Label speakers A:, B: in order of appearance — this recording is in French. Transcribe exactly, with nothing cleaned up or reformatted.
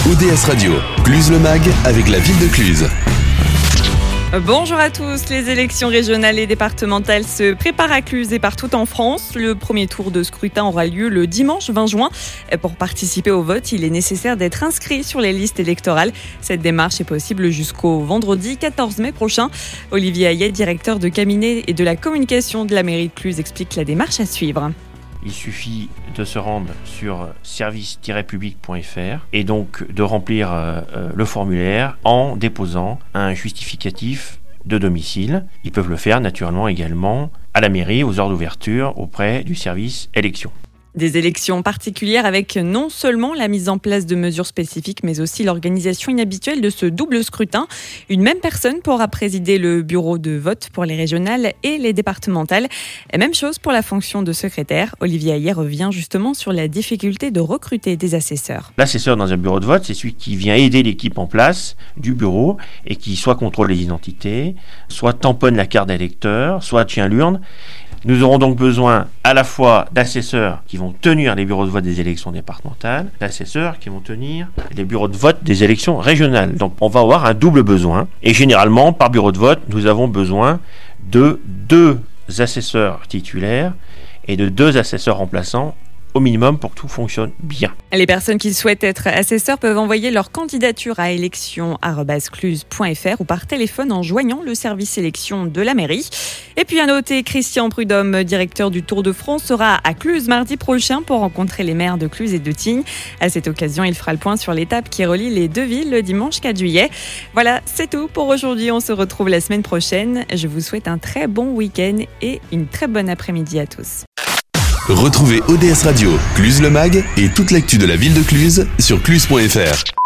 A: O D S Radio, Cluse le Mag avec la ville de Cluse.
B: Bonjour à tous, les élections régionales et départementales se préparent à Cluse et partout en France. Le premier tour de scrutin aura lieu le dimanche vingt juin. Pour participer au vote, il est nécessaire d'être inscrit sur les listes électorales. Cette démarche est possible jusqu'au vendredi quatorze mai prochain. Olivier Hayet, directeur de cabinet et de la communication de la mairie de Cluse, explique la démarche à suivre.
C: Il suffit de se rendre sur service tiret public point f r et donc de remplir euh, le formulaire en déposant un justificatif de domicile. Ils peuvent le faire naturellement également à la mairie, aux heures d'ouverture, auprès du service élection.
B: Des élections particulières avec non seulement la mise en place de mesures spécifiques, mais aussi l'organisation inhabituelle de ce double scrutin. Une même personne pourra présider le bureau de vote pour les régionales et les départementales. Et même chose pour la fonction de secrétaire. Olivier Hayet revient justement sur la difficulté de recruter des assesseurs.
C: L'assesseur dans un bureau de vote, c'est celui qui vient aider l'équipe en place du bureau et qui soit contrôle les identités, soit tamponne la carte d'électeur, soit tient l'urne. Nous aurons donc besoin à la fois d'assesseurs qui vont tenir les bureaux de vote des élections départementales, d'assesseurs qui vont tenir les bureaux de vote des élections régionales. Donc on va avoir un double besoin. Et généralement, par bureau de vote, nous avons besoin de deux assesseurs titulaires et de deux assesseurs remplaçants au minimum pour que tout fonctionne bien.
B: Les personnes qui souhaitent être assesseurs peuvent envoyer leur candidature à élection arobase cluse point f r ou par téléphone en joignant le service élection de la mairie. Et puis à noter, Christian Prudhomme, directeur du Tour de France, sera à Cluse mardi prochain pour rencontrer les maires de Cluse et de Tignes. À cette occasion, il fera le point sur l'étape qui relie les deux villes le dimanche quatre juillet. Voilà, c'est tout pour aujourd'hui. On se retrouve la semaine prochaine. Je vous souhaite un très bon week-end et une très bonne après-midi à tous.
A: Retrouvez O D S Radio, Cluse le Mag et toute l'actu de la ville de Cluse sur cluse point f r.